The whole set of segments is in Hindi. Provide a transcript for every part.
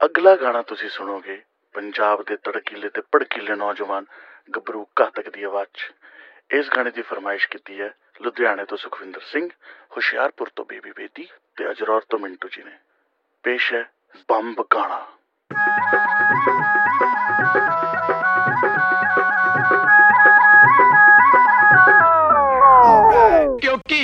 अगला गाना तुसी सुनोगे पंजाब दे तड़कीले ते भड़कीले नौजवान गबरू घातक दी आवाज च। इस गाने की फरमाइश की है लुधियाने तो सुखविंदर सिंह, होशियारपुर तो बेबी बेदी ते अजरौर तो मिंटू जी ने। पेश है बंब गाना। क्योंकि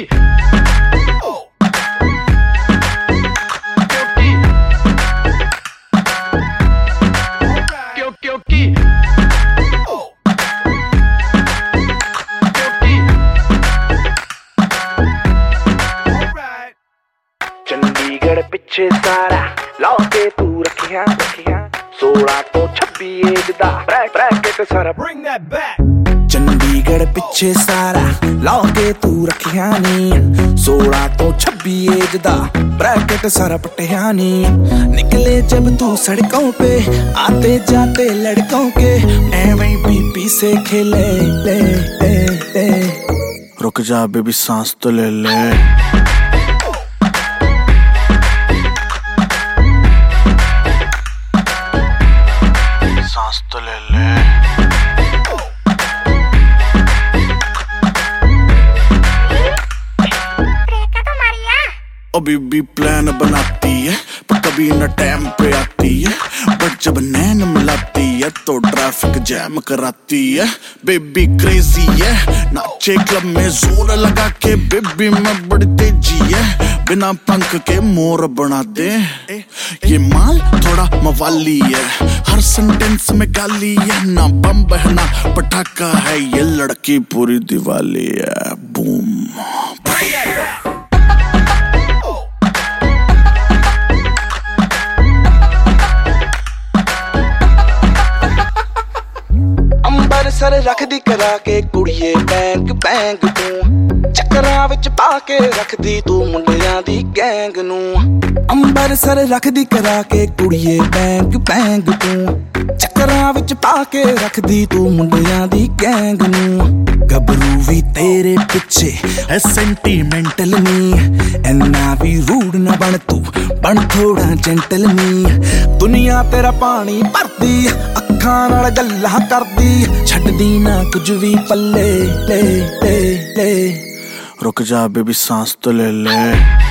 चंडीगढ़ पिछे सारा लौके तू रखिया 16 तो 26 एज दा ब्रैकेट सारा bring that back। चंडीगढ़ पिछे सारा लौके तू रखिया नी 16 तो 26 एज दा ब्रैकेट सारा पटिया नी। निकले जब तू सड़कों पे आते जाते लड़कों के एवं बीपी से खेले ले ले ले। रुक जा बेबी सांस तो ले ले। सांस तो ले ले। अभी भी प्लान बनाती है पर कभी न टाइम पे आती है, बट जब नैन मिलाती है तो ट्रैफिक जैम कराती है। बेबी क्रेजी है, नाचे क्लब में जोर लगा के बेबी में बड़ी तेजी है। बिना पंख के मोर बना दे, ये माल थोड़ा मवाली है, हर सेंटेंस में गाली है। ना बम बहना पटाखा है, ये लड़की पूरी दिवाली है। बूम सर रख दी करा के कुड़िए बैंक बैंक तू चक्करां विच पा के रख दी तू मुंडियां दी गैंग नू। अंबर सर रख दी करा के कुड़िए बैंक बैंक तू चक्करां विच पा के रख दी तू मुंडियां दी गैंग नू। गबरू भी तेरे पिछे है सेंटीमेंटल नी, इन्ना भी रूड न बन तू, बन थोड़ा जेंटल नी। दुनिया तेरा पानी भरदी अखां नाल गल्लां करदी, छड्डदी ना कुछ भी पल्ले ले ले ले। रुक जा बेबी सांस तो ले ले।